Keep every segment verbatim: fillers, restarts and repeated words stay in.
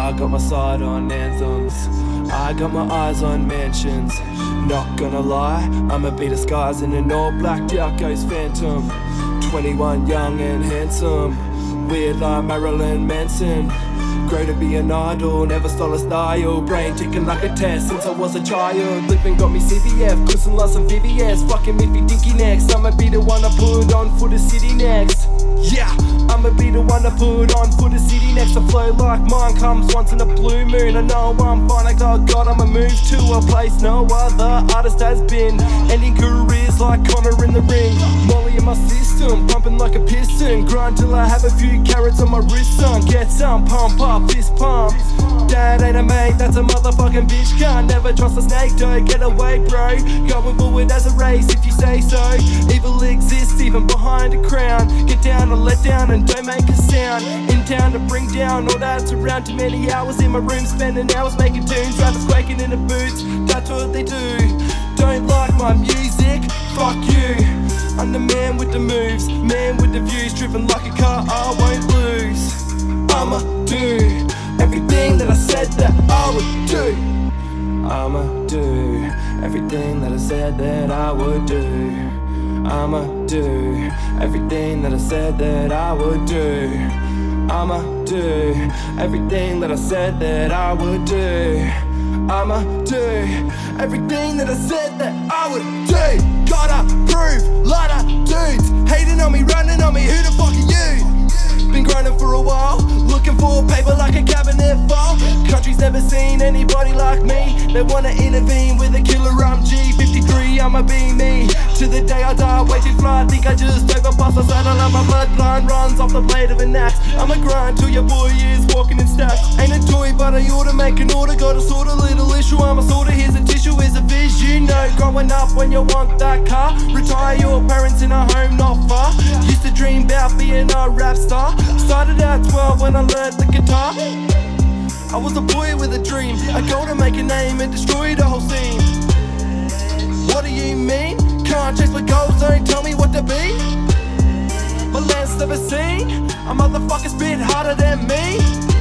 I got my side on anthems, I got my eyes on mansions. Not gonna lie, I'ma be disguised in an all blacked out ghost phantom. Twenty-one, young and handsome, weird like Marilyn Manson. Grow to be an idol, never stole a style. Brain ticking like a test since I was a child. Living got me C V F, cussing lots of V V S. Fucking me if you think you next, I'ma be the one I put on for the city next. Yeah, I'ma be the one I put on for the city next. A flow like mine comes once in a blue moon. I know I'm fine, I got God, I'ma move to a place no other artist has been. Ending careers like Connor in the ring. Molly in my system, pumping like a piston. Grind till I have a few carrots on my wrist, son. Get some, pump up, fist pump. That ain't a mate, that's a motherfucking bitch. Can't never trust a snake, don't get away, bro. Going forward as a race if you say so. Evil exists even behind a crown. Get down or let down and don't make a sound. In town to bring down all that's around. Too many hours in my room, spending hours making tunes. Rappers quaking in the boots, that's what they do. Don't like my music, fuck you. I'm the man with the moves, man with the views. Driven like a car, I won't lose. I'ma do everything that I said that I would do. I'ma do everything that I said that I would do. I'ma do everything that I said that I would do. I'ma do everything that I said that I would do. I'ma do everything that I said that I would do. Gotta prove, lot of dudes hating on me, running on me. Who the fuck are you? Been grinding for a while, looking for paper like a cabinet file. Country's never seen anybody like me. They wanna intervene with a killer. I'm G fifty-three, I'ma be me to the day I die. Way too fly, I think I just overpassed. I said I love my bloodline runs off the blade of an axe. I'ma grind till your boy is walking in stacks. Ain't a toy, but I oughta make an order. Got a sort of little issue, I'm a sorta. Here's a tissue, here's a vision. You know, growing up when you want that car. Retire your parents in a home not far. Used to dream about being a rap star. Started at twelve when I learned the guitar. I was a boy with a dream, a goal to make a name and destroy the whole scene. What do you mean? Can't chase my goals, don't tell me what to be. My land's never seen, a motherfucker spit harder than me.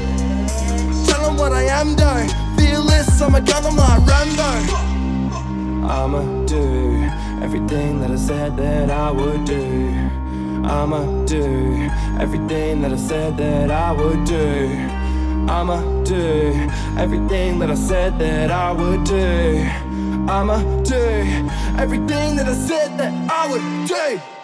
Tell them what I am though, fearless, I'm a gun, I'm like Rambo. I'ma do everything that I said that I would do. I'ma do everything that I said that I would do. I'ma do everything that I said that I would do. I'ma do everything that I said that I would do.